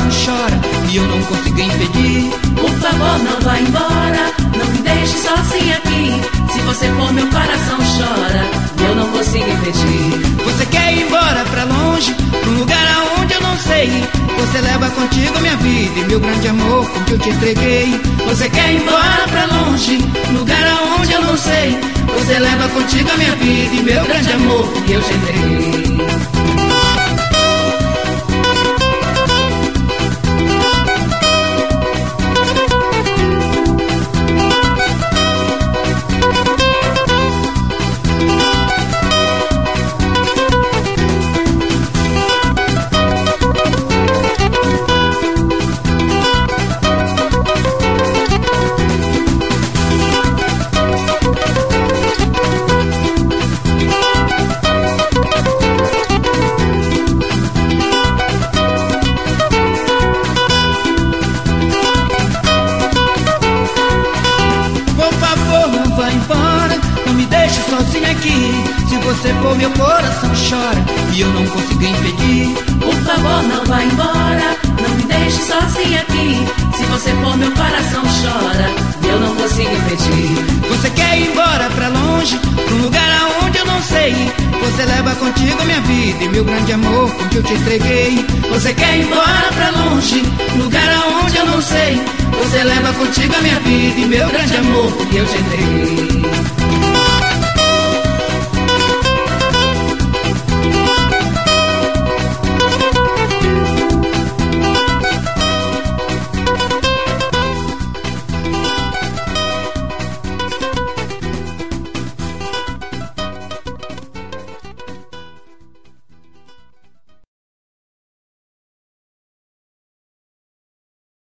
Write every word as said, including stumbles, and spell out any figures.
coração chora e eu não consigo impedir. Por favor, não vá embora, não me deixe sozinha aqui. Se você for, meu coração chora e eu não consigo impedir. Você quer ir embora pra longe, pra um lugar aonde eu não sei. Você leva contigo minha vida e meu grande amor com que eu te entreguei. Você quer ir embora pra longe, lugar aonde eu não sei. Você leva contigo a minha vida e meu grande amor que eu te entreguei. Sozinha aqui, se você for meu coração chora e eu não consigo impedir. Por favor, não vá embora, não me deixe sozinha aqui. Se você for meu coração chora e eu não consigo impedir. Você quer ir embora pra longe, pra um lugar aonde eu não sei. Você leva contigo minha vida e meu grande amor com que eu te entreguei. Você quer ir embora pra longe, lugar aonde eu não sei. Você leva contigo a minha vida e meu grande amor que eu te entreguei.